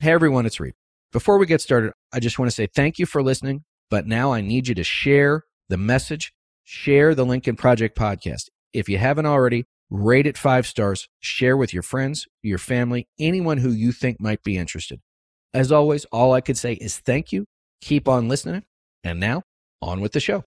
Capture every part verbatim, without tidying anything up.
Hey everyone, it's Reed. Before we get started, I just want to say thank you for listening, but now I need you to share the message, share the Lincoln Project podcast. If you haven't already, rate it five stars, share with your friends, your family, anyone who you think might be interested. As always, all I could say is thank you, keep on listening, and now, on with the show.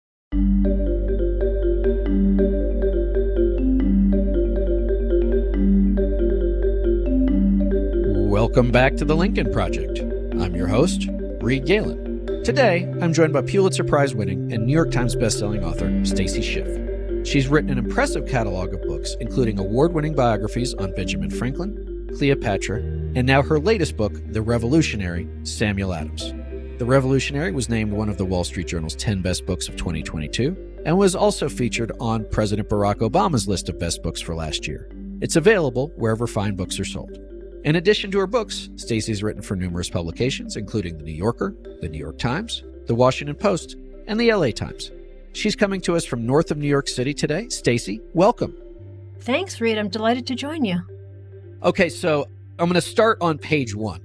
Welcome back to the Lincoln Project. I'm your host, Reed Galen. Today, I'm joined by Pulitzer Prize-winning and New York Times bestselling author Stacy Schiff. She's written an impressive catalog of books, including award-winning biographies on Benjamin Franklin, Cleopatra, and now her latest book, The Revolutionary, Samuel Adams. The Revolutionary was named one of the Wall Street Journal's ten best books of twenty twenty-two and was also featured on President Barack Obama's list of best books for last year. It's available wherever fine books are sold. In addition to her books, Stacy's written for numerous publications, including The New Yorker, The New York Times, The Washington Post, and The L A Times. She's coming to us from north of New York City today. Stacy, welcome. Thanks, Reed. I'm delighted to join you. Okay, so I'm going to start on page one.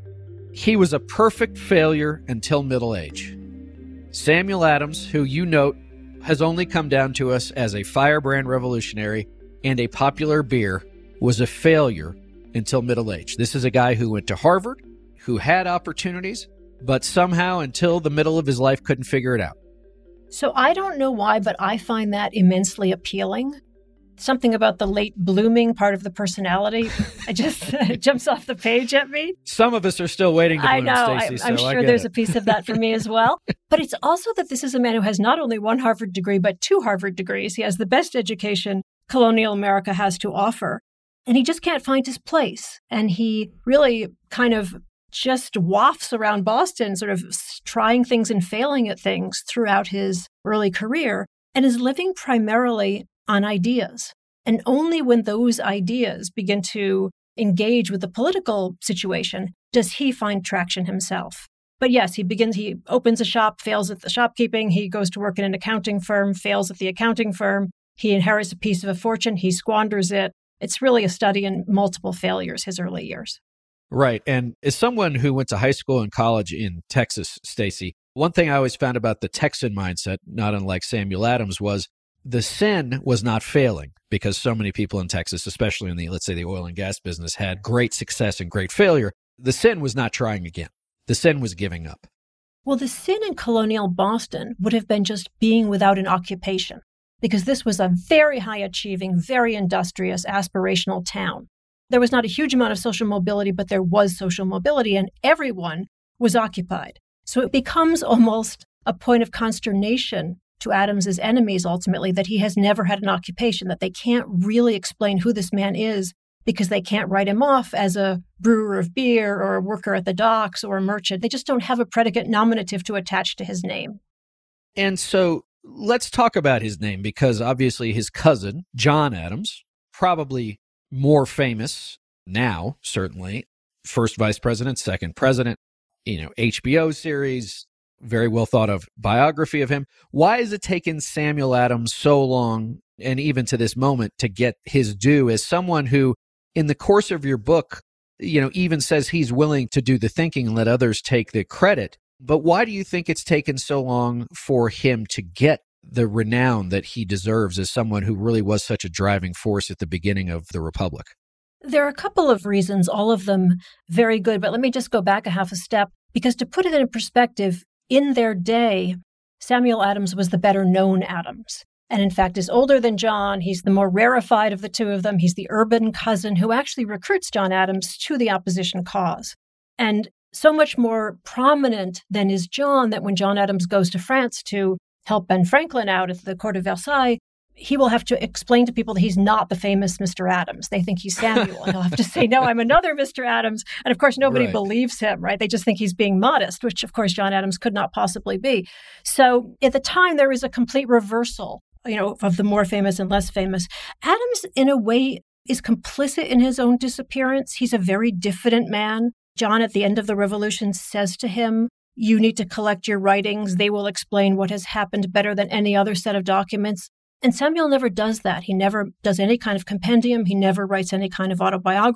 He was a perfect failure until middle age. Samuel Adams, who you note has only come down to us as a firebrand revolutionary and a popular beer, was a failure until middle age. This is a guy who went to Harvard, who had opportunities, but somehow until the middle of his life couldn't figure it out. So I don't know why, but I find that immensely appealing. Something about the late blooming part of the personality, it just it jumps off the page at me. Some of us are still waiting to bloom, I know. Stacey, I, I'm so sure I there's it. a piece of that for me as well. But it's also that this is a man who has not only one Harvard degree, but two Harvard degrees. He has the best education colonial America has to offer. And he just can't find his place. And he really kind of just wafts around Boston, sort of trying things and failing at things throughout his early career, and is living primarily on ideas. And only when those ideas begin to engage with the political situation does he find traction himself. But yes, he begins, he opens a shop, fails at the shopkeeping. He goes to work in an accounting firm, fails at the accounting firm. He inherits a piece of a fortune. He squanders it. It's really a study in multiple failures, his early years. Right. And as someone who went to high school and college in Texas, Stacy, one thing I always found about the Texan mindset, not unlike Samuel Adams, was the sin was not failing, because so many people in Texas, especially in the, let's say, the oil and gas business, had great success and great failure. The sin was not trying again. The sin was giving up. Well, the sin in colonial Boston would have been just being without an occupation, because this was a very high-achieving, very industrious, aspirational town. There was not a huge amount of social mobility, but there was social mobility, and everyone was occupied. So it becomes almost a point of consternation to Adams's enemies, ultimately, that he has never had an occupation, that they can't really explain who this man is because they can't write him off as a brewer of beer or a worker at the docks or a merchant. They just don't have a predicate nominative to attach to his name. And so let's talk about his name, because obviously his cousin, John Adams, probably more famous now, certainly, first vice president, second president, you know, H B O series, very well thought of biography of him. Why has it taken Samuel Adams so long, and even to this moment, to get his due as someone who, in the course of your book, you know, even says he's willing to do the thinking and let others take the credit? But why do you think it's taken so long for him to get the renown that he deserves as someone who really was such a driving force at the beginning of the Republic? There are a couple of reasons, all of them very good, but let me just go back a half a step, because to put it in perspective, in their day, Samuel Adams was the better known Adams, and in fact is older than John. He's the more rarefied of the two of them. He's the urban cousin who actually recruits John Adams to the opposition cause. And so much more prominent than is John, that when John Adams goes to France to help Ben Franklin out at the court of Versailles, he will have to explain to people that he's not the famous Mister Adams. They think he's Samuel, and he'll have to say, no, I'm another Mister Adams. And of course, nobody right. believes him, right? They just think he's being modest, which of course, John Adams could not possibly be. So at the time, there was a complete reversal, you know, of the more famous and less famous. Adams, in a way, is complicit in his own disappearance. He's a very diffident man. John, at the end of the Revolution, says to him, you need to collect your writings. They will explain what has happened better than any other set of documents. And Samuel never does that. He never does any kind of compendium. He never writes any kind of autobiography.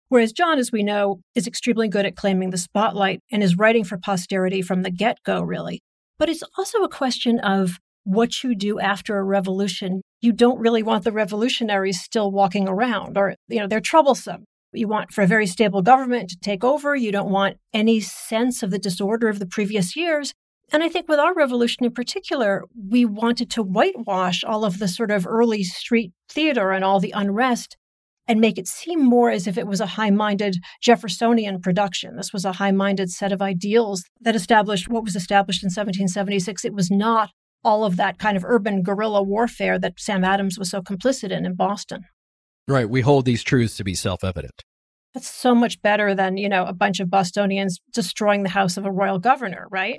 Whereas John, as we know, is extremely good at claiming the spotlight and is writing for posterity from the get-go, really. But it's also a question of what you do after a revolution. You don't really want the revolutionaries still walking around, or, you know, they're troublesome. You want for a very stable government to take over. You don't want any sense of the disorder of the previous years. And I think with our revolution in particular, we wanted to whitewash all of the sort of early street theater and all the unrest and make it seem more as if it was a high-minded Jeffersonian production. This was a high-minded set of ideals that established what was established in seventeen seventy-six. It was not all of that kind of urban guerrilla warfare that Sam Adams was so complicit in in Boston. Right. We hold these truths to be self-evident. That's so much better than, you know, a bunch of Bostonians destroying the house of a royal governor, right?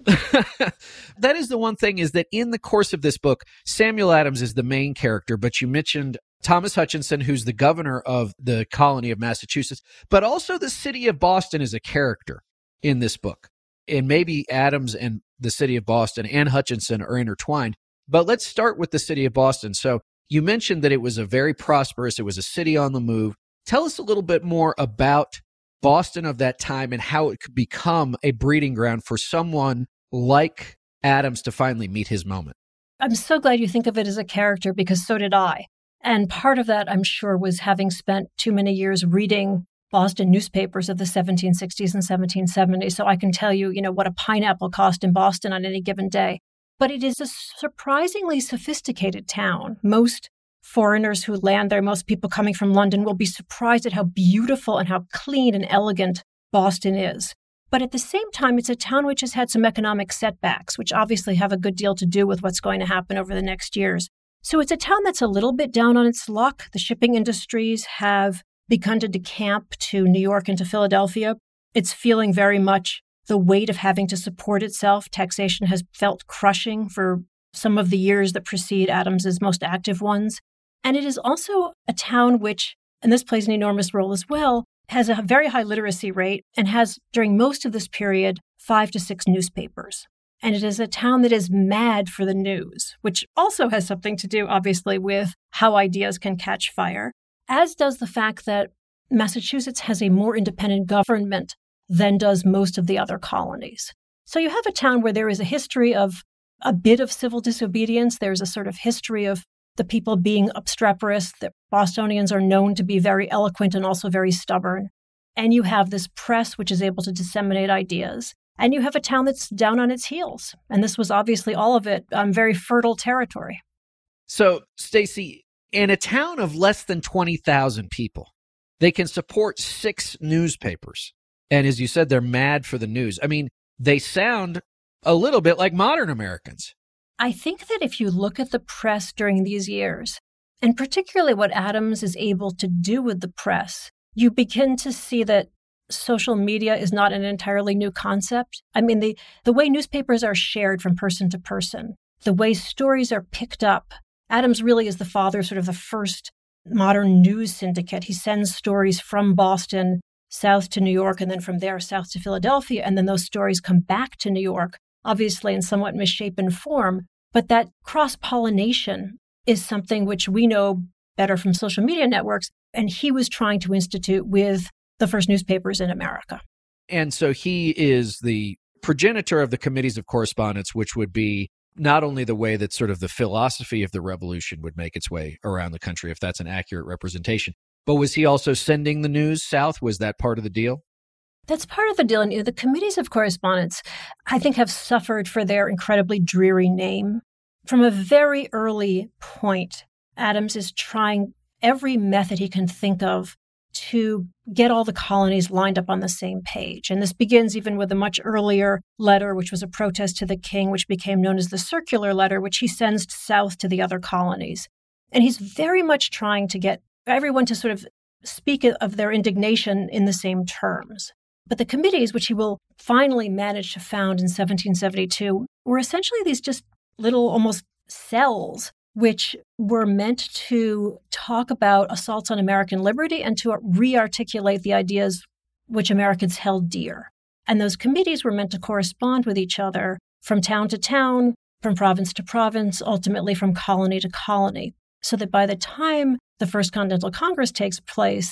That is the one thing, is that in the course of this book, Samuel Adams is the main character, but you mentioned Thomas Hutchinson, who's the governor of the colony of Massachusetts, but also the city of Boston is a character in this book. And maybe Adams and the city of Boston and Hutchinson are intertwined. But let's start with the city of Boston. So you mentioned that it was a very prosperous, it was a city on the move. Tell us a little bit more about Boston of that time and how it could become a breeding ground for someone like Adams to finally meet his moment. I'm so glad you think of it as a character, because so did I. And part of that, I'm sure, was having spent too many years reading Boston newspapers of the seventeen sixties and seventeen seventies. So I can tell you, you know, what a pineapple cost in Boston on any given day. But it is a surprisingly sophisticated town. Most foreigners who land there, most people coming from London, will be surprised at how beautiful and how clean and elegant Boston is. But at the same time, it's a town which has had some economic setbacks, which obviously have a good deal to do with what's going to happen over the next years. So it's a town that's a little bit down on its luck. The shipping industries have begun to decamp to New York and to Philadelphia. It's feeling very much the weight of having to support itself. Taxation has felt crushing for some of the years that precede Adams's most active ones. And it is also a town which, and this plays an enormous role as well, has a very high literacy rate and has, during most of this period, five to six newspapers. And it is a town that is mad for the news, which also has something to do, obviously, with how ideas can catch fire, as does the fact that Massachusetts has a more independent government than does most of the other colonies. So you have a town where there is a history of a bit of civil disobedience. There's a sort of history of the people being obstreperous. The Bostonians are known to be very eloquent and also very stubborn. And you have this press which is able to disseminate ideas. And you have a town that's down on its heels. And this was obviously all of it um, very fertile territory. So, Stacey, in a town of less than twenty thousand people, they can support six newspapers. And as you said, they're mad for the news. I mean, they sound a little bit like modern Americans. I think that if you look at the press during these years, and particularly what Adams is able to do with the press, you begin to see that social media is not an entirely new concept. I mean, the, the way newspapers are shared from person to person, the way stories are picked up. Adams really is the father of sort of the first modern news syndicate. He sends stories from Boston south to New York, and then from there south to Philadelphia, and then those stories come back to New York, obviously in somewhat misshapen form. But that cross-pollination is something which we know better from social media networks, and he was trying to institute with the first newspapers in America. And so he is the progenitor of the committees of correspondence, which would be not only the way that sort of the philosophy of the revolution would make its way around the country, if that's an accurate representation, but was he also sending the news south? Was that part of the deal? That's part of the deal. And you know, the committees of correspondence, I think, have suffered for their incredibly dreary name. From a very early point, Adams is trying every method he can think of to get all the colonies lined up on the same page. And this begins even with a much earlier letter, which was a protest to the king, which became known as the circular letter, which he sends south to the other colonies. And he's very much trying to get everyone to sort of speak of their indignation in the same terms. But the committees, which he will finally manage to found in seventeen seventy-two, were essentially these just little almost cells which were meant to talk about assaults on American liberty and to re-articulate the ideas which Americans held dear. And those committees were meant to correspond with each other from town to town, from province to province, ultimately from colony to colony, so that by the time the First Continental Congress takes place,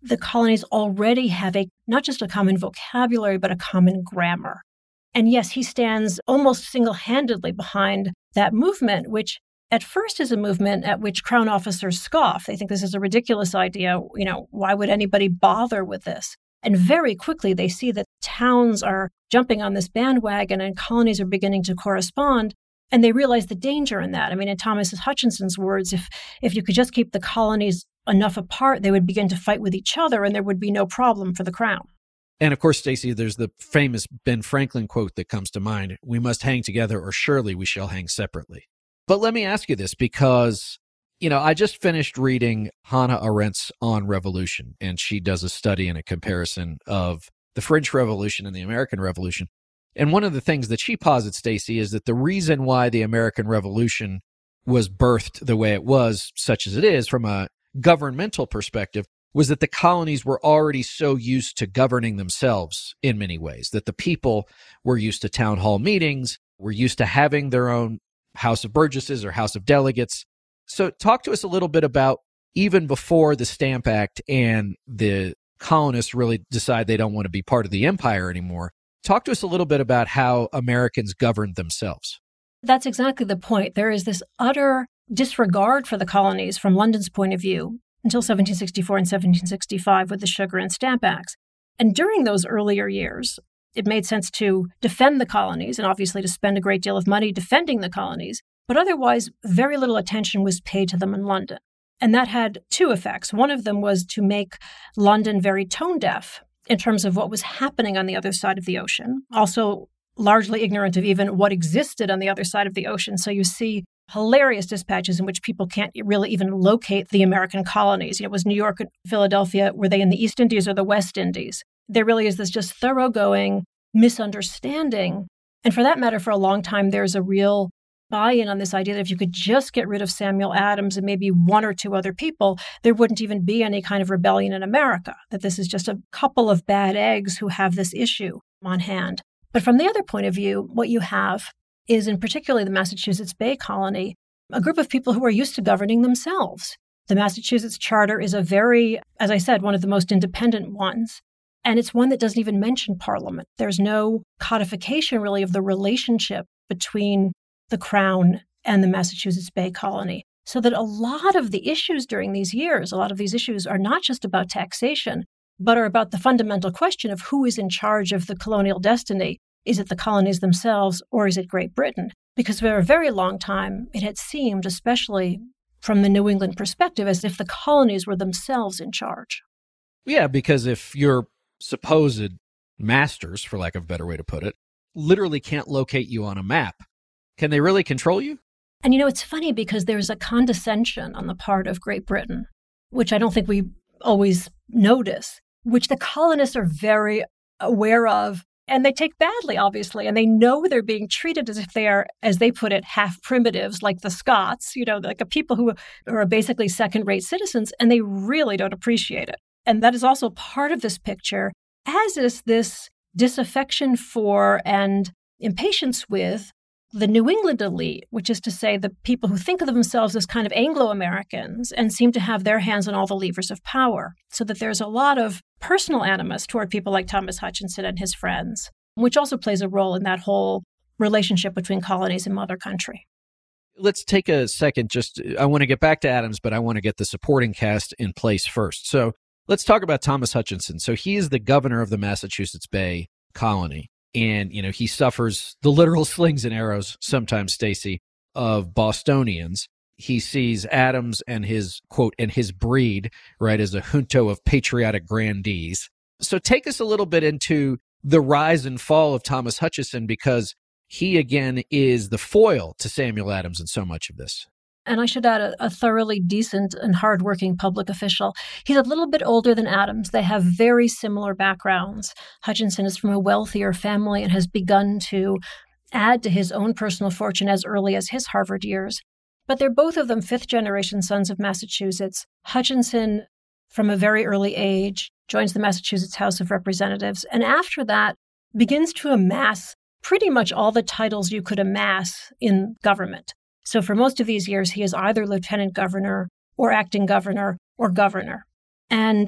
the colonies already have a not just a common vocabulary, but a common grammar. And yes, he stands almost single-handedly behind that movement, which at first is a movement at which Crown officers scoff. They think this is a ridiculous idea. You know, why would anybody bother with this? And very quickly, they see that towns are jumping on this bandwagon and colonies are beginning to correspond. And they realize the danger in that. I mean, in Thomas Hutchinson's words, if if you could just keep the colonies enough apart, they would begin to fight with each other and there would be no problem for the Crown. And of course, Stacey, there's the famous Ben Franklin quote that comes to mind: "We must hang together or surely we shall hang separately." But let me ask you this, because, you know, I just finished reading Hannah Arendt's On Revolution, and she does a study and a comparison of the French Revolution and the American Revolution. And one of the things that she posits, Stacey, is that the reason why the American Revolution was birthed the way it was, such as it is, from a governmental perspective, was that the colonies were already so used to governing themselves in many ways, that the people were used to town hall meetings, were used to having their own House of Burgesses or House of Delegates. So talk to us a little bit about, even before the Stamp Act and the colonists really decide they don't want to be part of the empire anymore, talk to us a little bit about how Americans governed themselves. That's exactly the point. There is this utter disregard for the colonies from London's point of view until seventeen sixty-four and seventeen sixty-five with the Sugar and Stamp Acts. And during those earlier years, it made sense to defend the colonies and obviously to spend a great deal of money defending the colonies, but otherwise very little attention was paid to them in London. And that had two effects. One of them was to make London very tone deaf in terms of what was happening on the other side of the ocean, also largely ignorant of even what existed on the other side of the ocean. So you see hilarious dispatches in which people can't really even locate the American colonies. You know, it was New York and Philadelphia. Were they in the East Indies or the West Indies? There really is this just thoroughgoing misunderstanding. And for that matter, for a long time, there's a real buy-in on this idea that if you could just get rid of Samuel Adams and maybe one or two other people, there wouldn't even be any kind of rebellion in America, that this is just a couple of bad eggs who have this issue on hand. But from the other point of view, what you have is, in particularly the Massachusetts Bay Colony, a group of people who are used to governing themselves. The Massachusetts Charter is a very, as I said, one of the most independent ones. And it's one that doesn't even mention Parliament. There's no codification, really, of the relationship between the Crown and the Massachusetts Bay Colony. So that a lot of the issues during these years, a lot of these issues are not just about taxation, but are about the fundamental question of who is in charge of the colonial destiny. Is it the colonies themselves, or is it Great Britain? Because for a very long time, it had seemed, especially from the New England perspective, as if the colonies were themselves in charge. Yeah, because if your supposed masters, for lack of a better way to put it, literally can't locate you on a map, can they really control you? And you know, it's funny because there's a condescension on the part of Great Britain, which I don't think we always notice, which the colonists are very aware of. And they take badly, obviously, and they know they're being treated as if they are, as they put it, half primitives, like the Scots, you know, like a people who are basically second-rate citizens, and they really don't appreciate it. And that is also part of this picture, as is this disaffection for and impatience with the New England elite, which is to say the people who think of themselves as kind of Anglo-Americans and seem to have their hands on all the levers of power. So that there's a lot of personal animus toward people like Thomas Hutchinson and his friends, which also plays a role in that whole relationship between colonies and mother country. Let's take a second. Just, I want to get back to Adams, but I want to get the supporting cast in place first. So let's talk about Thomas Hutchinson. So he is the governor of the Massachusetts Bay Colony. And, you know, he suffers the literal slings and arrows, sometimes, Stacey, of Bostonians. He sees Adams and his, quote, and his breed, right, as a junto of patriotic grandees. So take us a little bit into the rise and fall of Thomas Hutchinson, because he, again, is the foil to Samuel Adams in so much of this. And I should add, a, a thoroughly decent and hardworking public official. He's a little bit older than Adams. They have very similar backgrounds. Hutchinson is from a wealthier family and has begun to add to his own personal fortune as early as his Harvard years. But they're both of them fifth-generation sons of Massachusetts. Hutchinson, from a very early age, joins the Massachusetts House of Representatives, and after that begins to amass pretty much all the titles you could amass in government. So for most of these years, he is either lieutenant governor or acting governor or governor. And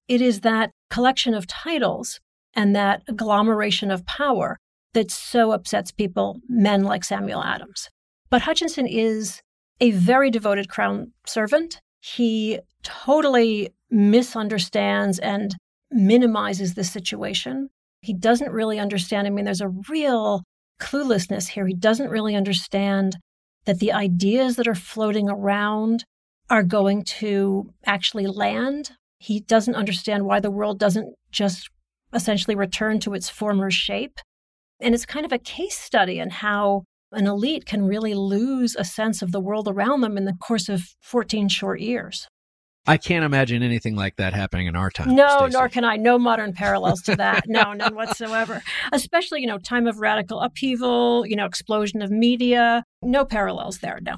it is that collection of titles and that agglomeration of power that so upsets people, men like Samuel Adams. But Hutchinson is a very devoted Crown servant. He totally misunderstands and minimizes the situation. He doesn't really understand. I mean, there's a real cluelessness here. He doesn't really understand that the ideas that are floating around are going to actually land. He doesn't understand why the world doesn't just essentially return to its former shape. And it's kind of a case study in how an elite can really lose a sense of the world around them in the course of fourteen short years. I can't imagine anything like that happening in our time. No, Stacey. Nor can I. No modern parallels to that. No, none whatsoever. Especially, you know, time of radical upheaval, you know, explosion of media. No parallels there, no.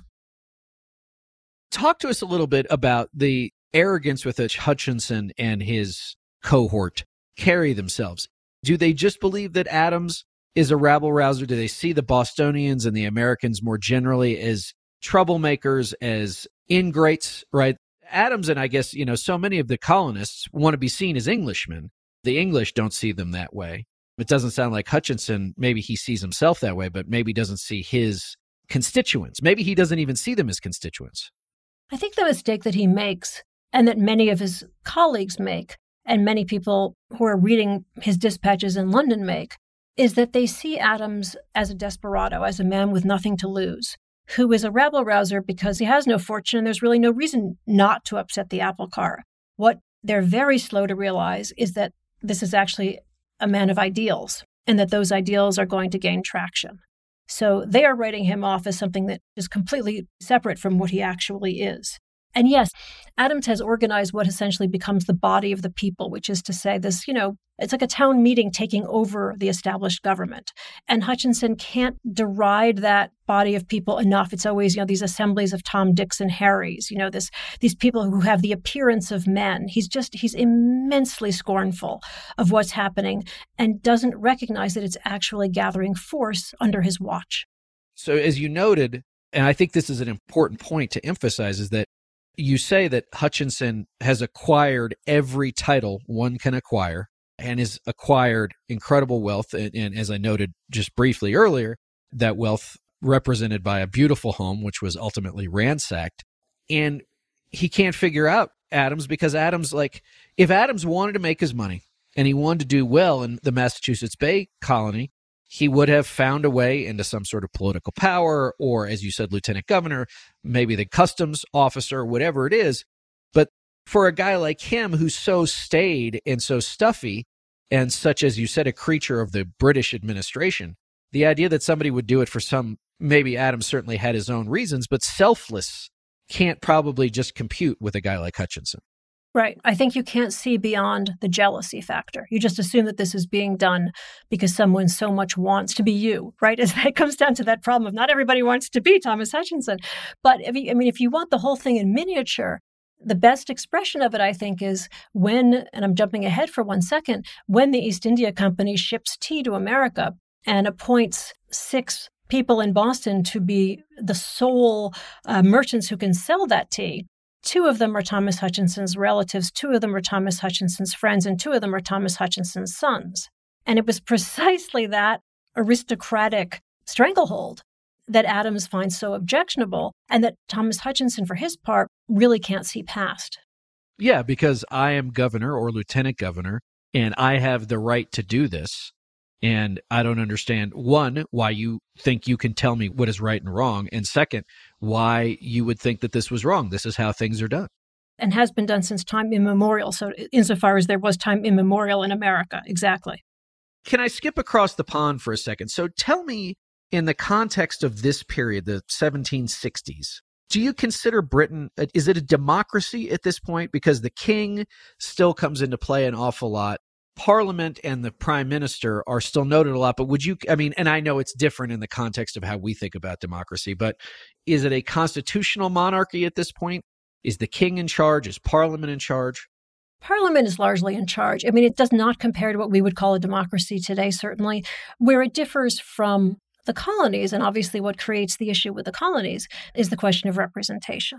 Talk to us a little bit about the arrogance with which Hutchinson and his cohort carry themselves. Do they just believe that Adams is a rabble-rouser? Do they see the Bostonians and the Americans more generally as troublemakers, as ingrates, right? Adams and I guess, you know, so many of the colonists want to be seen as Englishmen. The English don't see them that way. It doesn't sound like Hutchinson, maybe he sees himself that way, but maybe doesn't see his constituents. Maybe he doesn't even see them as constituents. I think the mistake that he makes, and that many of his colleagues make, and many people who are reading his dispatches in London make, is that they see Adams as a desperado, as a man with nothing to lose, who is a rabble-rouser because he has no fortune and there's really no reason not to upset the apple cart. What they're very slow to realize is that this is actually a man of ideals, and that those ideals are going to gain traction. So they are writing him off as something that is completely separate from what he actually is. And yes, Adams has organized what essentially becomes the body of the people, which is to say this, you know, it's like a town meeting taking over the established government. And Hutchinson can't deride that body of people enough. It's always, you know, these assemblies of Tom, Dicks, and Harrys, you know, this these people who have the appearance of men. He's just, he's immensely scornful of what's happening and doesn't recognize that it's actually gathering force under his watch. So as you noted, and I think this is an important point to emphasize, is that you say that Hutchinson has acquired every title one can acquire and has acquired incredible wealth. And, and as I noted just briefly earlier, that wealth represented by a beautiful home, which was ultimately ransacked. And he can't figure out Adams because Adams, like, if Adams wanted to make his money and he wanted to do well in the Massachusetts Bay Colony, he would have found a way into some sort of political power, or, as you said, lieutenant governor, maybe the customs officer, whatever it is. But for a guy like him who's so staid and so stuffy and such, as you said, a creature of the British administration, the idea that somebody would do it for some, maybe Adams certainly had his own reasons, but selfless, can't probably just compute with a guy like Hutchinson. Right. I think you can't see beyond the jealousy factor. You just assume that this is being done because someone so much wants to be you, right? As that comes down to that problem of not everybody wants to be Thomas Hutchinson. But if you, I mean, if you want the whole thing in miniature, the best expression of it, I think, is when, and I'm jumping ahead for one second, when the East India Company ships tea to America and appoints six people in Boston to be the sole uh, merchants who can sell that tea. Two of them are Thomas Hutchinson's relatives, two of them are Thomas Hutchinson's friends, and two of them are Thomas Hutchinson's sons. And it was precisely that aristocratic stranglehold that Adams finds so objectionable and that Thomas Hutchinson, for his part, really can't see past. Yeah, because I am governor or lieutenant governor, and I have the right to do this. And I don't understand, one, why you think you can tell me what is right and wrong. And second, why you would think that this was wrong. This is how things are done. And has been done since time immemorial. So insofar as there was time immemorial in America. Exactly. Can I skip across the pond for a second? So tell me, in the context of this period, the seventeen sixties, do you consider Britain, is it a democracy at this point? Because the king still comes into play an awful lot. Parliament and the prime minister are still noted a lot, but would you, I mean, and I know it's different in the context of how we think about democracy, but is it a constitutional monarchy at this point? Is the king in charge? Is Parliament in charge? Parliament is largely in charge. I mean, it does not compare to what we would call a democracy today, certainly. Where it differs from the colonies, and obviously what creates the issue with the colonies, is the question of representation.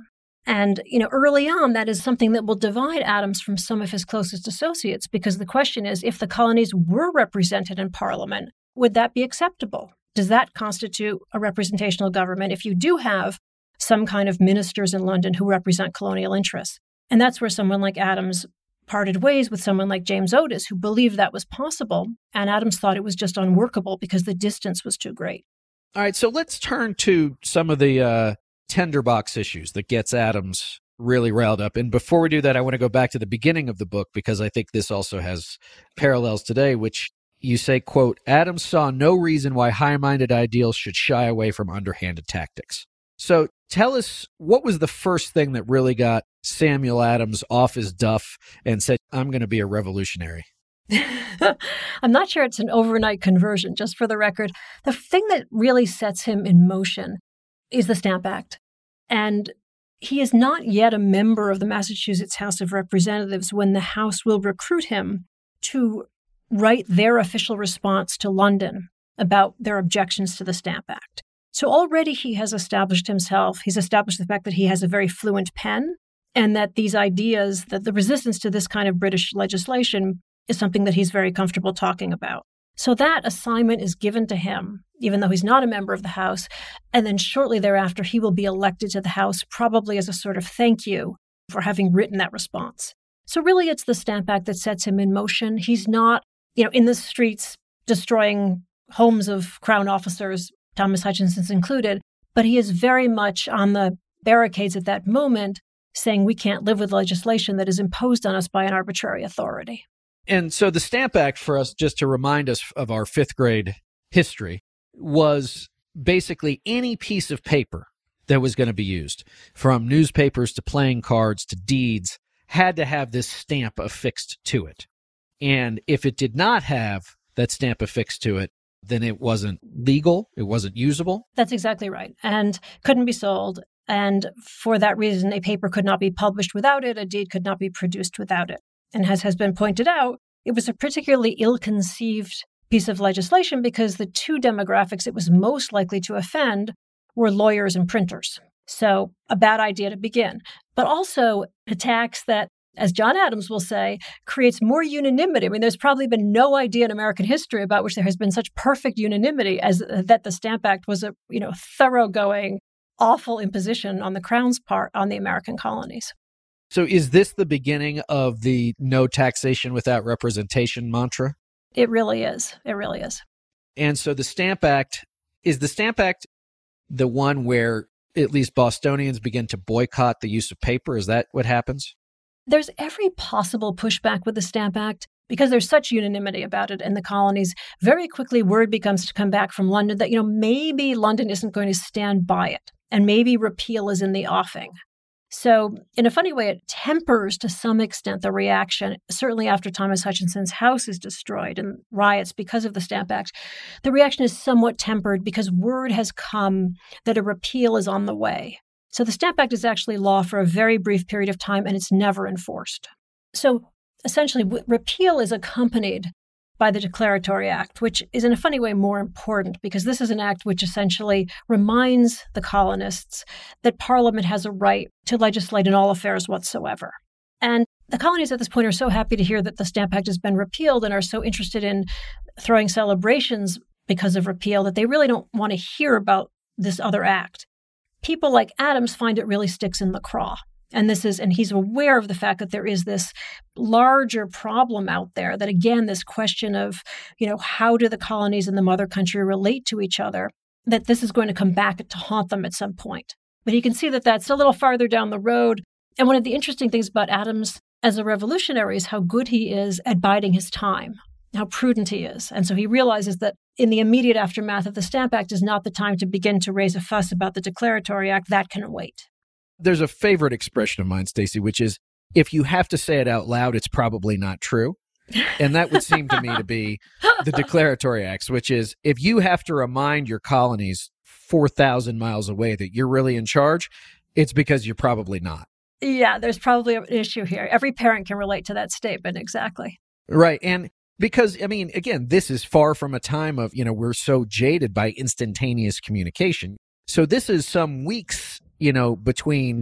And, you know, early on, that is something that will divide Adams from some of his closest associates, because the question is, if the colonies were represented in Parliament, would that be acceptable? Does that constitute a representational government if you do have some kind of ministers in London who represent colonial interests? And that's where someone like Adams parted ways with someone like James Otis, who believed that was possible. And Adams thought it was just unworkable because the distance was too great. All right, so let's turn to some of the uh, tinderbox issues that gets Adams really riled up. And before we do that, I want to go back to the beginning of the book, because I think this also has parallels today, which you say, quote, Adams saw no reason why high-minded ideals should shy away from underhanded tactics. So tell us, what was the first thing that really got Samuel Adams off his duff and said, I'm going to be a revolutionary? I'm not sure it's an overnight conversion, just for the record. The thing that really sets him in motion is the Stamp Act. And he is not yet a member of the Massachusetts House of Representatives when the House will recruit him to write their official response to London about their objections to the Stamp Act. So already he has established himself. He's established the fact that he has a very fluent pen, and that these ideas, that the resistance to this kind of British legislation is something that he's very comfortable talking about. So that assignment is given to him, even though he's not a member of the House. And then shortly thereafter, he will be elected to the House, probably as a sort of thank you for having written that response. So really, it's the Stamp Act that sets him in motion. He's not, you know, in the streets destroying homes of Crown officers, Thomas Hutchinson's included, but he is very much on the barricades at that moment, saying we can't live with legislation that is imposed on us by an arbitrary authority. And so the Stamp Act, for us, just to remind us of our fifth grade history, was basically any piece of paper that was going to be used, from newspapers to playing cards to deeds, had to have this stamp affixed to it. And if it did not have that stamp affixed to it, then it wasn't legal, it wasn't usable. That's exactly right, and couldn't be sold. And for that reason, a paper could not be published without it, a deed could not be produced without it. And as has been pointed out, it was a particularly ill-conceived piece of legislation because the two demographics it was most likely to offend were lawyers and printers. So a bad idea to begin. But also a tax that, as John Adams will say, creates more unanimity. I mean, there's probably been no idea in American history about which there has been such perfect unanimity as that the Stamp Act was a, you know, thoroughgoing, awful imposition on the Crown's part on the American colonies. So is this the beginning of the no taxation without representation mantra? It really is. It really is. And so the Stamp Act, is the Stamp Act the one where at least Bostonians begin to boycott the use of paper? Is that what happens? There's every possible pushback with the Stamp Act because there's such unanimity about it in the colonies. Very quickly, word becomes to come back from London that, you know, maybe London isn't going to stand by it and maybe repeal is in the offing. So in a funny way, it tempers to some extent the reaction, certainly after Thomas Hutchinson's house is destroyed and riots because of the Stamp Act. The reaction is somewhat tempered because word has come that a repeal is on the way. So the Stamp Act is actually law for a very brief period of time, and it's never enforced. So essentially, w- repeal is accompanied by the Declaratory Act, which is in a funny way more important because this is an act which essentially reminds the colonists that Parliament has a right to legislate in all affairs whatsoever. And the colonies at this point are so happy to hear that the Stamp Act has been repealed and are so interested in throwing celebrations because of repeal that they really don't want to hear about this other act. People like Adams find it really sticks in the craw. And this is, and he's aware of the fact that there is this larger problem out there, that again, this question of, you know, how do the colonies and the mother country relate to each other, that this is going to come back to haunt them at some point. But he can see that that's a little farther down the road. And one of the interesting things about Adams as a revolutionary is how good he is at biding his time, how prudent he is. And so he realizes that in the immediate aftermath of the Stamp Act is not the time to begin to raise a fuss about the Declaratory Act. That can wait. There's a favorite expression of mine, Stacey, which is, if you have to say it out loud, it's probably not true. And that would seem to me to be the Declaratory Acts, which is, if you have to remind your colonies four thousand miles away that you're really in charge, it's because you're probably not. Yeah, there's probably an issue here. Every parent can relate to that statement, exactly. Right. And because, I mean, again, this is far from a time of, you know, we're so jaded by instantaneous communication. So this is some weeks, you know, between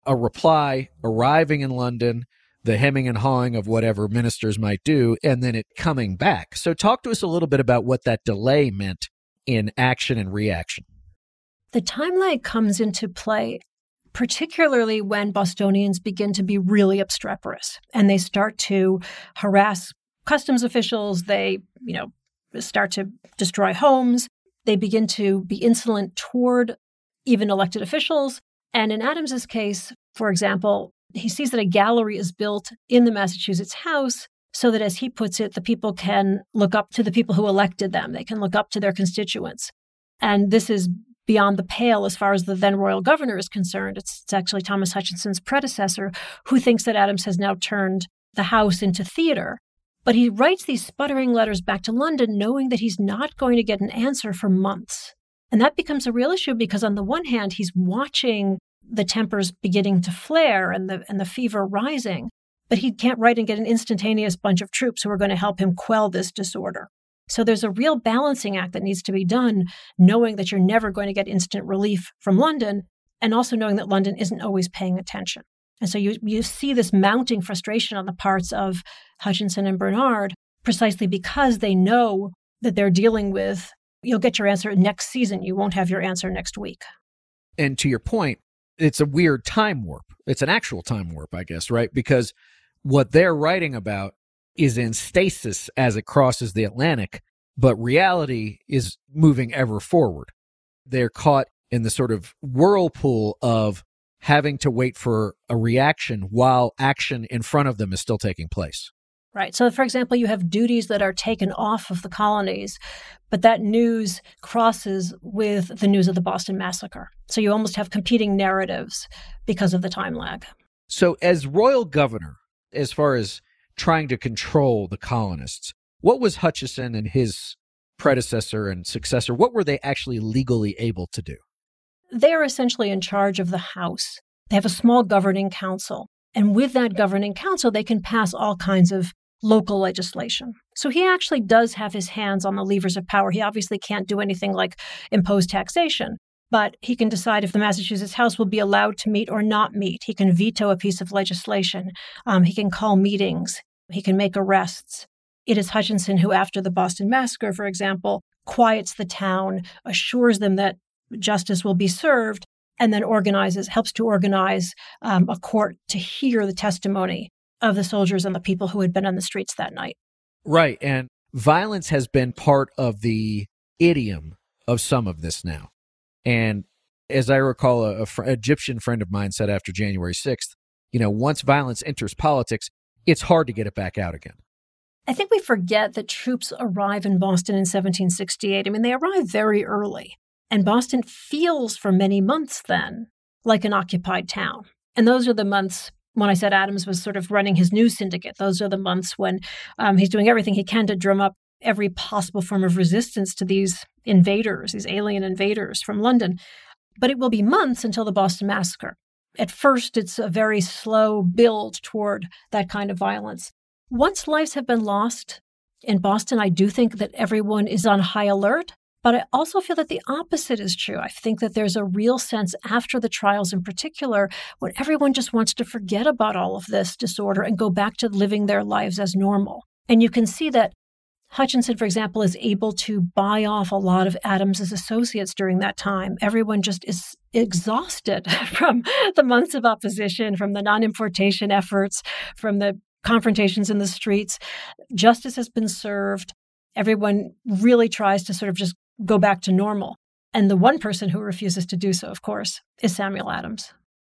a reply arriving in London, the hemming and hawing of whatever ministers might do, and then it coming back. So talk to us a little bit about what that delay meant in action and reaction. The time lag comes into play particularly when Bostonians begin to be really obstreperous and they start to harass customs officials. They, you know, start to destroy homes. They begin to be insolent toward even elected officials. And in Adams's case, for example, he sees that a gallery is built in the Massachusetts House so that, as he puts it, the people can look up to the people who elected them. They can look up to their constituents. And this is beyond the pale as far as the then royal governor is concerned. It's, it's actually Thomas Hutchinson's predecessor who thinks that Adams has now turned the House into theater. But he writes these sputtering letters back to London knowing that he's not going to get an answer for months. And that becomes a real issue because on the one hand, he's watching the tempers beginning to flare and the and the fever rising, but he can't write and get an instantaneous bunch of troops who are going to help him quell this disorder. So there's a real balancing act that needs to be done, knowing that you're never going to get instant relief from London, and also knowing that London isn't always paying attention. And so you, you see this mounting frustration on the parts of Hutchinson and Bernard, precisely because they know that they're dealing with, you'll get your answer next season, you won't have your answer next week. And to your point, it's a weird time warp. It's an actual time warp, I guess, right? Because what they're writing about is in stasis as it crosses the Atlantic, but reality is moving ever forward. They're caught in the sort of whirlpool of having to wait for a reaction while action in front of them is still taking place. Right. So, for example, you have duties that are taken off of the colonies, but that news crosses with the news of the Boston Massacre. So you almost have competing narratives because of the time lag. So as royal governor, as far as trying to control the colonists, what was Hutchinson and his predecessor and successor, what were they actually legally able to do? They are essentially in charge of the House. They have a small governing council. And with that governing council, they can pass all kinds of local legislation. So he actually does have his hands on the levers of power. He obviously can't do anything like impose taxation, but he can decide if the Massachusetts House will be allowed to meet or not meet. He can veto a piece of legislation. Um, he can call meetings. He can make arrests. It is Hutchinson who, after the Boston Massacre, for example, quiets the town, assures them that justice will be served, and then organizes, helps to organize um, a court to hear the testimony of the soldiers and the people who had been on the streets that night. Right. And violence has been part of the idiom of some of this now. And as I recall, a, a fr- Egyptian friend of mine said after January sixth, you know, once violence enters politics, it's hard to get it back out again. I think we forget that troops arrive in Boston in seventeen sixty-eight. I mean, they arrive very early. And Boston feels for many months then like an occupied town. And those are the months when I said Adams was sort of running his news syndicate. Those are the months when um, he's doing everything he can to drum up every possible form of resistance to these invaders, these alien invaders from London. But it will be months until the Boston Massacre. At first, it's a very slow build toward that kind of violence. Once lives have been lost in Boston, I do think that everyone is on high alert. But I also feel that the opposite is true. I think that there's a real sense after the trials in particular when everyone just wants to forget about all of this disorder and go back to living their lives as normal. And you can see that Hutchinson, for example, is able to buy off a lot of Adams's associates during that time. Everyone just is exhausted from the months of opposition, from the non-importation efforts, from the confrontations in the streets. Justice has been served. Everyone really tries to sort of just go back to normal. And the one person who refuses to do so, of course, is Samuel Adams.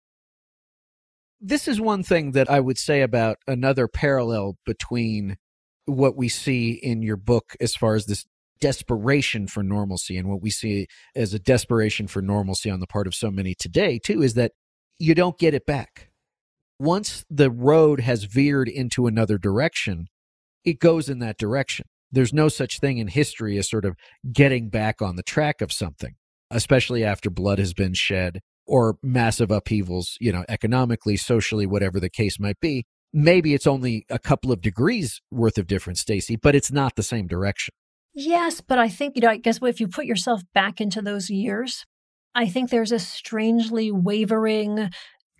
This is one thing that I would say about another parallel between what we see in your book as far as this desperation for normalcy and what we see as a desperation for normalcy on the part of so many today, too, is that you don't get it back. Once the road has veered into another direction, it goes in that direction. There's no such thing in history as sort of getting back on the track of something, especially after blood has been shed or massive upheavals, you know, economically, socially, whatever the case might be. Maybe it's only a couple of degrees worth of difference, Stacey, but it's not the same direction. Yes, but I think, you know, I guess if you put yourself back into those years, I think there's a strangely wavering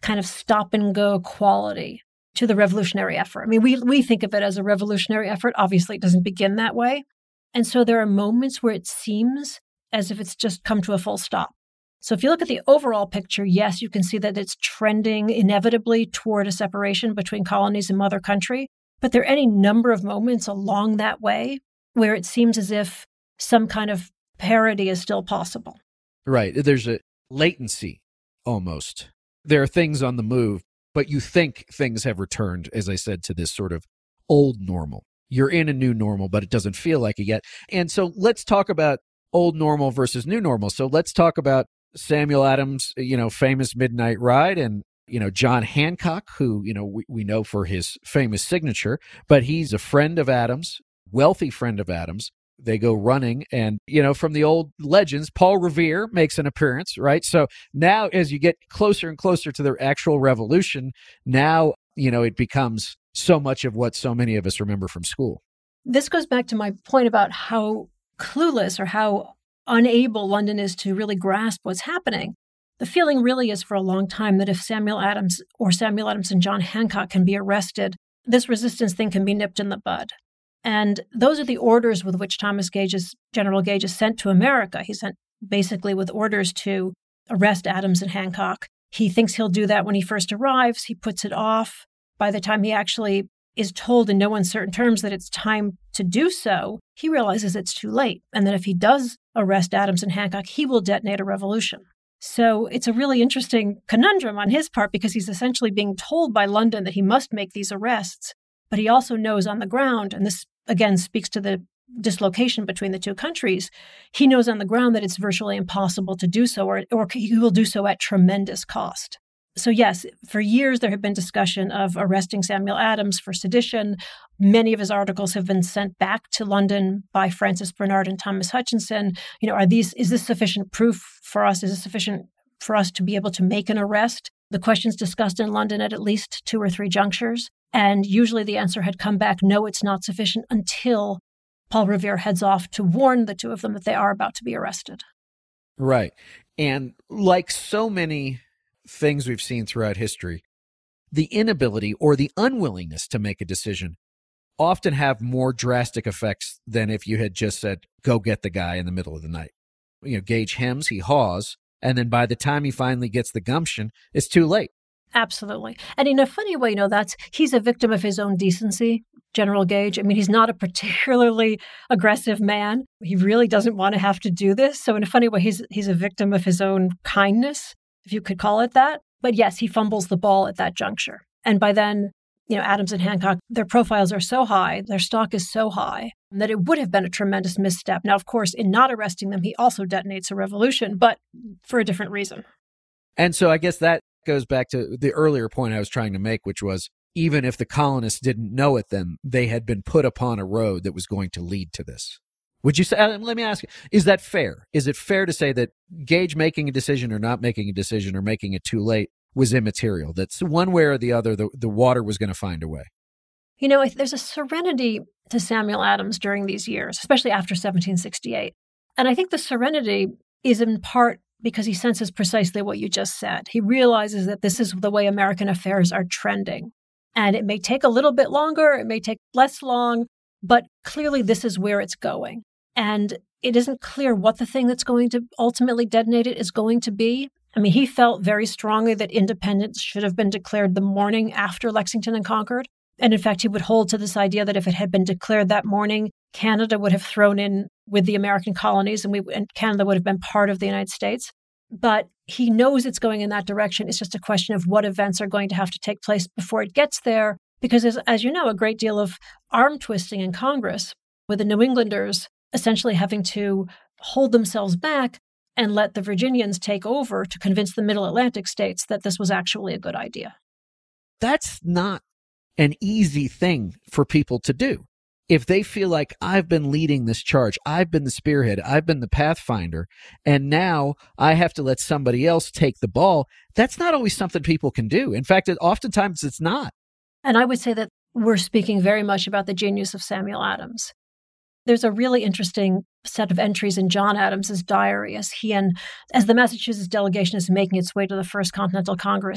kind of stop and go quality to the revolutionary effort. I mean, we we think of it as a revolutionary effort. Obviously, it doesn't begin that way. And so there are moments where it seems as if it's just come to a full stop. So if you look at the overall picture, yes, you can see that it's trending inevitably toward a separation between colonies and mother country. But there are any number of moments along that way where it seems as if some kind of parity is still possible. Right. There's a latency almost. There are things on the move, but you think things have returned, as I said, to this sort of old normal. You're in a new normal, but it doesn't feel like it yet. And so let's talk about old normal versus new normal. So let's talk about Samuel Adams, you know, famous Midnight Ride, and, you know, John Hancock, who, you know, we, we know for his famous signature, but he's a friend of Adams, wealthy friend of Adams. They go running, and, you know, from the old legends, Paul Revere makes an appearance, right? So now as you get closer and closer to the actual revolution, now, you know, it becomes so much of what so many of us remember from school. This goes back to my point about how clueless or how unable London is to really grasp what's happening. The feeling really is for a long time that if Samuel Adams or Samuel Adams and John Hancock can be arrested, this resistance thing can be nipped in the bud. And those are the orders with which Thomas Gage is, General Gage is sent to America. He's sent basically with orders to arrest Adams and Hancock. He thinks he'll do that when he first arrives. He puts it off. By the time he actually is told in no uncertain terms that it's time to do so, he realizes it's too late, and that if he does arrest Adams and Hancock, he will detonate a revolution. So it's a really interesting conundrum on his part, because he's essentially being told by London that he must make these arrests, but he also knows on the ground, and this again speaks to the dislocation between the two countries, he knows on the ground that it's virtually impossible to do so, or, or he will do so at tremendous cost. So yes, for years there had been discussion of arresting Samuel Adams for sedition. Many of his articles have been sent back to London by Francis Bernard and Thomas Hutchinson. You know, are these, is this sufficient proof for us? Is it sufficient for us to be able to make an arrest? The question's discussed in London at at least two or three junctures. And usually the answer had come back, no, it's not sufficient, until Paul Revere heads off to warn the two of them that they are about to be arrested. Right. And like so many things we've seen throughout history, the inability or the unwillingness to make a decision often have more drastic effects than if you had just said, go get the guy in the middle of the night. You know, Gage hems, he haws, and then by the time he finally gets the gumption, it's too late. Absolutely. And in a funny way, you know, that's, he's a victim of his own decency, General Gage. I mean, he's not a particularly aggressive man. He really doesn't want to have to do this. So in a funny way, he's he's a victim of his own kindness, if you could call it that. But yes, he fumbles the ball at that juncture. And by then, you know, Adams and Hancock, their profiles are so high, their stock is so high, that it would have been a tremendous misstep. Now, of course, in not arresting them, he also detonates a revolution, but for a different reason. And so I guess that goes back to the earlier point I was trying to make, which was even if the colonists didn't know it then, they had been put upon a road that was going to lead to this. Would you say, let me ask you, is that fair? Is it fair to say that Gage making a decision or not making a decision or making it too late was immaterial? That's one way or the other, the, the water was going to find a way. You know, there's a serenity to Samuel Adams during these years, especially after seventeen sixty-eight. And I think the serenity is in part because he senses precisely what you just said. He realizes that this is the way American affairs are trending. And it may take a little bit longer, it may take less long, but clearly this is where it's going. And it isn't clear what the thing that's going to ultimately detonate it is going to be. I mean, he felt very strongly that independence should have been declared the morning after Lexington and Concord. And in fact, he would hold to this idea that if it had been declared that morning, Canada would have thrown in with the American colonies, and we and Canada would have been part of the United States. But he knows it's going in that direction. It's just a question of what events are going to have to take place before it gets there. Because as, as you know, a great deal of arm twisting in Congress, with the New Englanders essentially having to hold themselves back and let the Virginians take over to convince the Middle Atlantic states that this was actually a good idea. That's not an easy thing for people to do. If they feel like I've been leading this charge, I've been the spearhead, I've been the pathfinder, and now I have to let somebody else take the ball, that's not always something people can do. In fact, it, oftentimes it's not. And I would say that we're speaking very much about the genius of Samuel Adams. There's a really interesting set of entries in John Adams's diary as he and as the Massachusetts delegation is making its way to the First Continental Congress.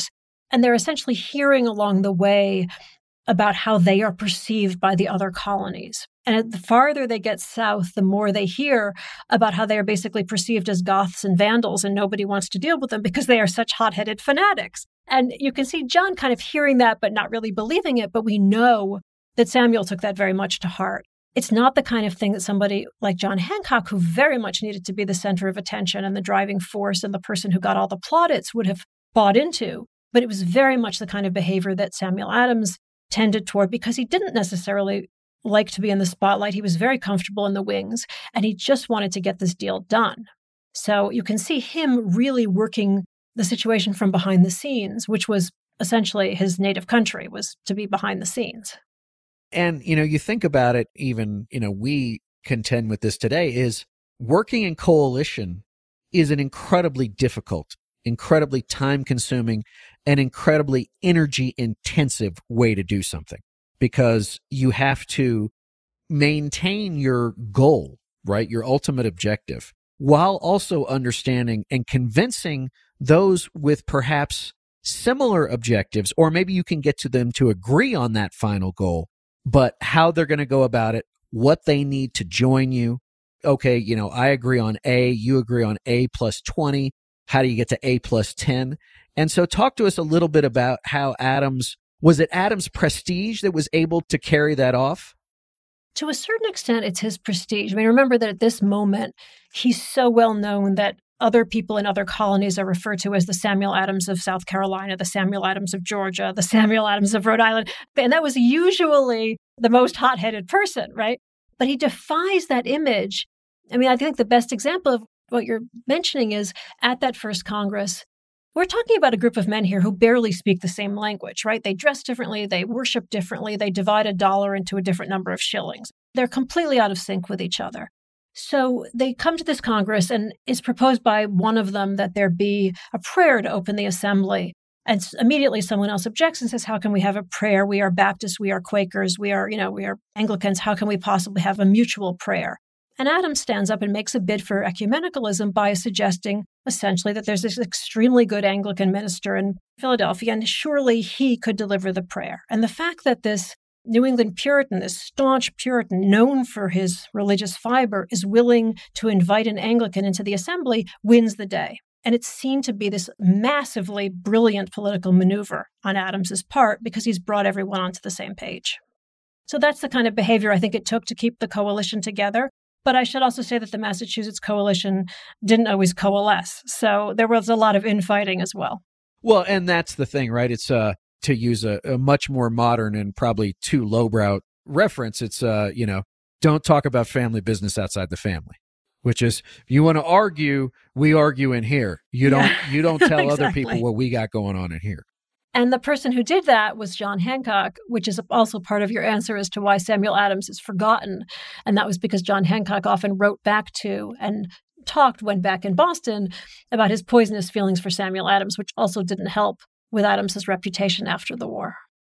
And they're essentially hearing along the way about how they are perceived by the other colonies. And the farther they get south, the more they hear about how they are basically perceived as Goths and Vandals, and nobody wants to deal with them because they are such hot-headed fanatics. And you can see John kind of hearing that, but not really believing it. But we know that Samuel took that very much to heart. It's not the kind of thing that somebody like John Hancock, who very much needed to be the center of attention and the driving force and the person who got all the plaudits, would have bought into. But it was very much the kind of behavior that Samuel Adams tended toward, because he didn't necessarily like to be in the spotlight. He was very comfortable in the wings, and he just wanted to get this deal done. So you can see him really working the situation from behind the scenes, which was essentially his native country, was to be behind the scenes. And, you know, you think about it, even, you know, we contend with this today, is working in coalition is an incredibly difficult, incredibly time-consuming, and incredibly energy-intensive way to do something, because you have to maintain your goal, right, your ultimate objective, while also understanding and convincing those with perhaps similar objectives, or maybe you can get to them to agree on that final goal, but how they're going to go about it, what they need to join you. Okay, you know, I agree on A, you agree on A plus twenty. How do you get to A plus ten? And so talk to us a little bit about how Adams, was it Adams' prestige that was able to carry that off? To a certain extent, it's his prestige. I mean, remember that at this moment, he's so well known that other people in other colonies are referred to as the Samuel Adams of South Carolina, the Samuel Adams of Georgia, the Samuel Adams of Rhode Island. And that was usually the most hot-headed person, right? But he defies that image. I mean, I think the best example of what you're mentioning is at that first Congress, we're talking about a group of men here who barely speak the same language, right? They dress differently, they worship differently, they divide a dollar into a different number of shillings. They're completely out of sync with each other. So they come to this Congress, and it's proposed by one of them that there be a prayer to open the assembly. And immediately someone else objects and says, how can we have a prayer? We are Baptists, we are Quakers, we are, you know, we are Anglicans. How can we possibly have a mutual prayer? And Adams stands up and makes a bid for ecumenicalism by suggesting essentially that there's this extremely good Anglican minister in Philadelphia, and surely he could deliver the prayer. And the fact that this New England Puritan, this staunch Puritan known for his religious fiber, is willing to invite an Anglican into the assembly wins the day. And it's seen to be this massively brilliant political maneuver on Adams's part because he's brought everyone onto the same page. So that's the kind of behavior I think it took to keep the coalition together. But I should also say that the Massachusetts coalition didn't always coalesce. So there was a lot of infighting as well. Well, and that's the thing, right? It's uh, to use a, a much more modern and probably too lowbrow reference. It's, uh, you know, don't talk about family business outside the family, which is, if you want to argue, we argue in here. You don't, yeah. you don't tell exactly. other people what we got going on in here. And the person who did that was John Hancock, which is also part of your answer as to why Samuel Adams is forgotten. And that was because John Hancock often wrote back to and talked when back in Boston about his poisonous feelings for Samuel Adams, which also didn't help with Adams's reputation after the war.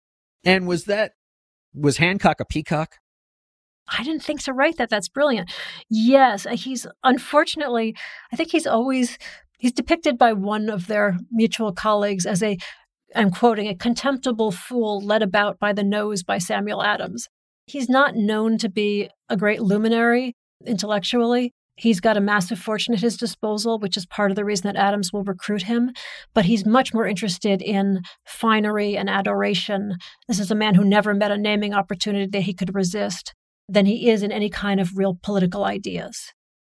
And was that, was Hancock a peacock? I didn't think to write that. That's brilliant. Yes, he's unfortunately, I think he's always, he's depicted by one of their mutual colleagues as a, I'm quoting, a contemptible fool led about by the nose by Samuel Adams. He's not known to be a great luminary intellectually. He's got a massive fortune at his disposal, which is part of the reason that Adams will recruit him. But he's much more interested in finery and adoration. This is a man who never met a naming opportunity that he could resist than he is in any kind of real political ideas.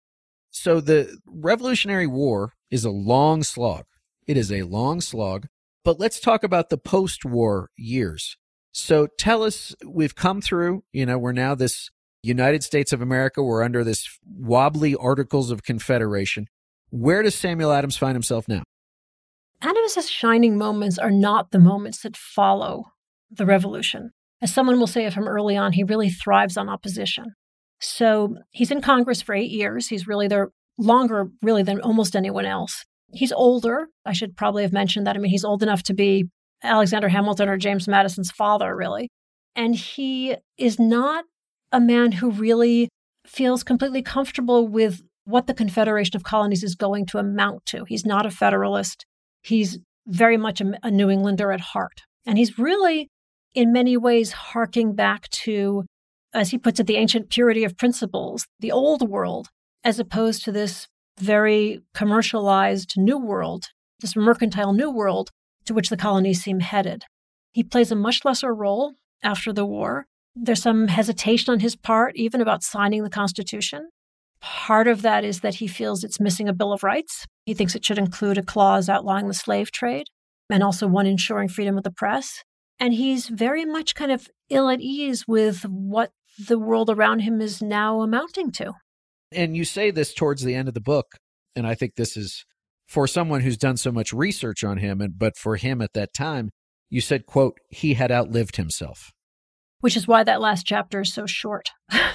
So the Revolutionary War is a long slog. It is a long slog. But let's talk about the post-war years. So tell us, we've come through, you know, we're now this United States of America. We're under this wobbly Articles of Confederation. Where does Samuel Adams find himself now? Adams's shining moments are not the moments that follow the revolution. As someone will say of him early on, he really thrives on opposition. So he's in Congress for eight years. He's really there longer, really, than almost anyone else. He's older. I should probably have mentioned that. I mean, he's old enough to be Alexander Hamilton or James Madison's father, really. And he is not a man who really feels completely comfortable with what the Confederation of Colonies is going to amount to. He's not a Federalist. He's very much a, a New Englander at heart. And he's really, in many ways, harking back to, as he puts it, the ancient purity of principles, the old world, as opposed to this very commercialized new world, this mercantile new world to which the colonies seem headed. He plays a much lesser role after the war. There's some hesitation on his part, even about signing the Constitution. Part of that is that he feels it's missing a Bill of Rights. He thinks it should include a clause outlawing the slave trade and also one ensuring freedom of the press. And he's very much kind of ill at ease with what the world around him is now amounting to. And you say this towards the end of the book, and I think this is for someone who's done so much research on him, and but for him at that time, you said, quote, he had outlived himself. Which is why that last chapter is so short.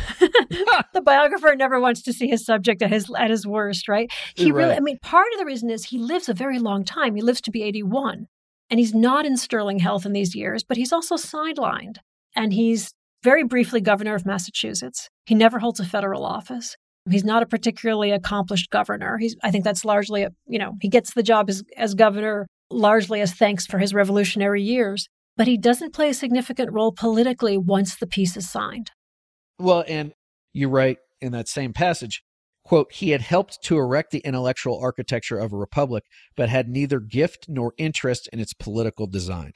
The biographer never wants to see his subject at his at his worst, right? He right. really, I mean, part of the reason is he lives a very long time. He lives to be eighty-one. And he's not in sterling health in these years, but he's also sidelined. And he's very briefly governor of Massachusetts. He never holds a federal office. He's not a particularly accomplished governor. He's, I think that's largely, a, you know, he gets the job as, as governor largely as thanks for his revolutionary years. But he doesn't play a significant role politically once the peace is signed. Well, and you write in that same passage, quote, he had helped to erect the intellectual architecture of a republic, but had neither gift nor interest in its political design.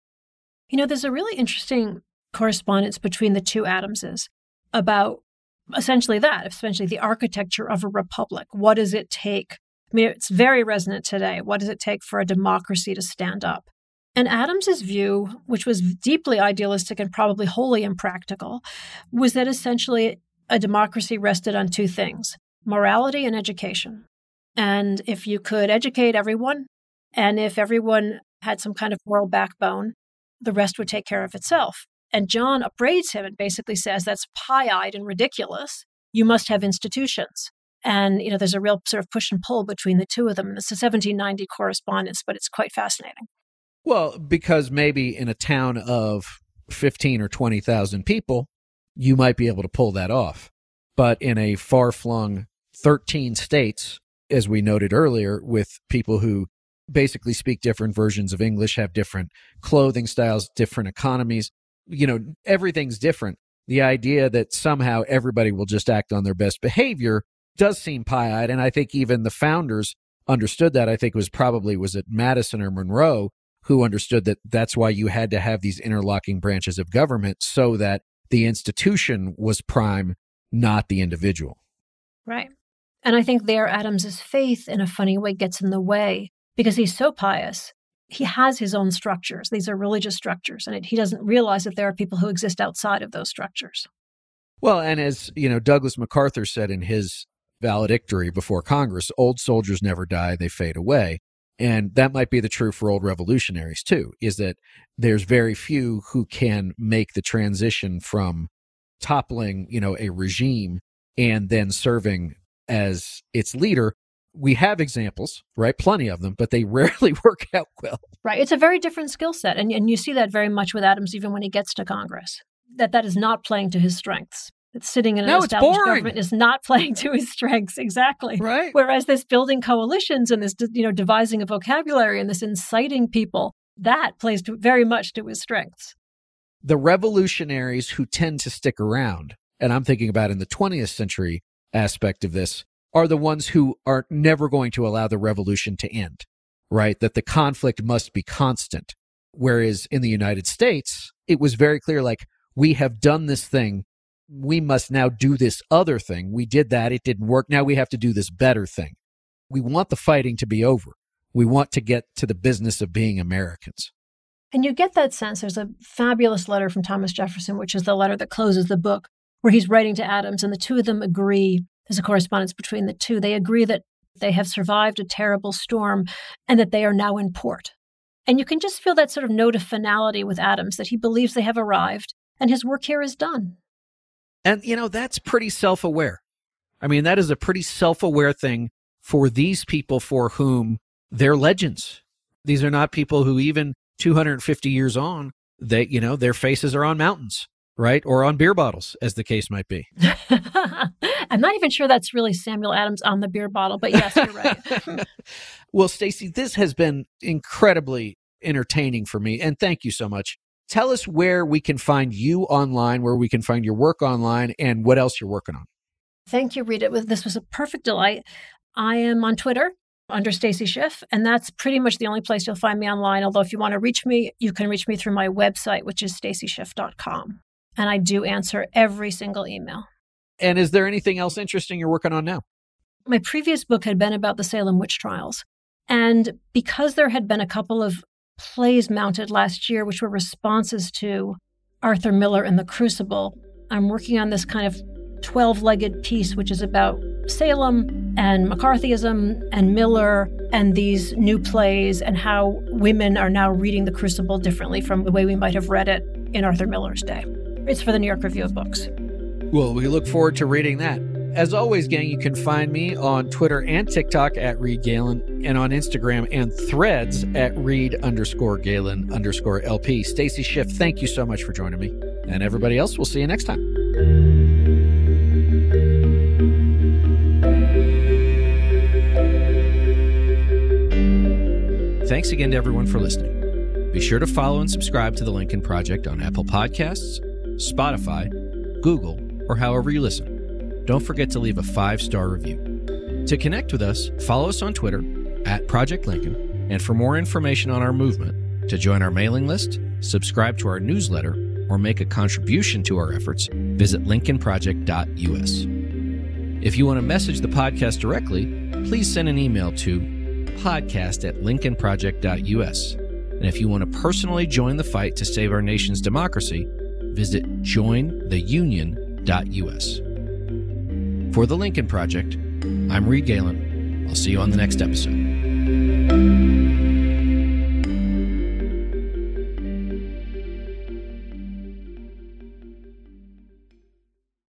You know, there's a really interesting correspondence between the two Adamses about essentially that, essentially the architecture of a republic. What does it take? I mean, it's very resonant today. What does it take for a democracy to stand up? And Adams's view, which was deeply idealistic and probably wholly impractical, was that essentially a democracy rested on two things, morality and education. And if you could educate everyone, and if everyone had some kind of moral backbone, the rest would take care of itself. And John upbraids him and basically says that's pie-eyed and ridiculous. You must have institutions. And, you know, there's a real sort of push and pull between the two of them. And it's a seventeen ninety correspondence, but it's quite fascinating. Well, because maybe in a town of fifteen or twenty thousand people, you might be able to pull that off. But in a far-flung thirteen states, as we noted earlier, with people who basically speak different versions of English, have different clothing styles, different economies, you know, everything's different. The idea that somehow everybody will just act on their best behavior does seem pie-eyed. And I think even the founders understood that. I think it was probably, was it Madison or Monroe, who understood that that's why you had to have these interlocking branches of government so that the institution was prime, not the individual. Right. And I think there Adams's faith, in a funny way, gets in the way because he's so pious. He has his own structures. These are religious structures, and it, he doesn't realize that there are people who exist outside of those structures. Well, and as you know, Douglas MacArthur said in his valedictory before Congress, old soldiers never die, they fade away. And that might be the truth for old revolutionaries, too, is that there's very few who can make the transition from toppling, you know, a regime and then serving as its leader. We have examples, right? Plenty of them, but they rarely work out well. Right. It's a very different skill set. And, and you see that very much with Adams, even when he gets to Congress, that that is not playing to his strengths. That sitting in an no, established government is not playing to his strengths. Exactly. Right. Whereas this building coalitions and this, you know, devising a vocabulary and this inciting people, that plays to, very much to his strengths. The revolutionaries who tend to stick around, and I'm thinking about in the twentieth century aspect of this, are the ones who are never going to allow the revolution to end, right? That the conflict must be constant. Whereas in the United States, it was very clear, like, we have done this thing. We must now do this other thing. We did that. It didn't work. Now we have to do this better thing. We want the fighting to be over. We want to get to the business of being Americans. And you get that sense. There's a fabulous letter from Thomas Jefferson, which is the letter that closes the book, where he's writing to Adams, and the two of them agree. There's a correspondence between the two. They agree that they have survived a terrible storm and that they are now in port. And you can just feel that sort of note of finality with Adams, that he believes they have arrived and his work here is done. And, you know, that's pretty self-aware. I mean, that is a pretty self-aware thing for these people for whom they're legends. These are not people who even two hundred fifty years on, they, you know, their faces are on mountains. right? Or on beer bottles, as the case might be. I'm not even sure that's really Samuel Adams on the beer bottle, but yes, you're right. Well, Stacey, this has been incredibly entertaining for me, and thank you so much. Tell us where we can find you online, where we can find your work online, and what else you're working on. Thank you, Rita. This was a perfect delight. I am on Twitter under Stacy Schiff, and that's pretty much the only place you'll find me online. Although if you want to reach me, you can reach me through my website, which is stacy schiff dot com. And I do answer every single email. And is there anything else interesting you're working on now? My previous book had been about the Salem witch trials. And because there had been a couple of plays mounted last year, which were responses to Arthur Miller and the Crucible, I'm working on this kind of twelve-legged piece, which is about Salem and McCarthyism and Miller and these new plays and how women are now reading the Crucible differently from the way we might have read it in Arthur Miller's day. It's for the New York Review of Books. Well, we look forward to reading that. As always, gang, you can find me on Twitter and TikTok at Reed Galen and on Instagram and Threads at Reed underscore Galen underscore L P. Stacy Schiff, thank you so much for joining me. And everybody else, we'll see you next time. Thanks again to everyone for listening. Be sure to follow and subscribe to The Lincoln Project on Apple Podcasts, Spotify, Google, or however you listen. Don't forget to leave a five-star review. To connect with us, follow us on Twitter at Project Lincoln, and for more information on our movement, to join our mailing list, subscribe to our newsletter, or make a contribution to our efforts, visit lincoln project dot U S. If you want to message the podcast directly, please send an email to podcast at lincoln project dot U S. And if you want to personally join the fight to save our nation's democracy, visit join the union dot U S. For The Lincoln Project, I'm Reed Galen. I'll see you on the next episode.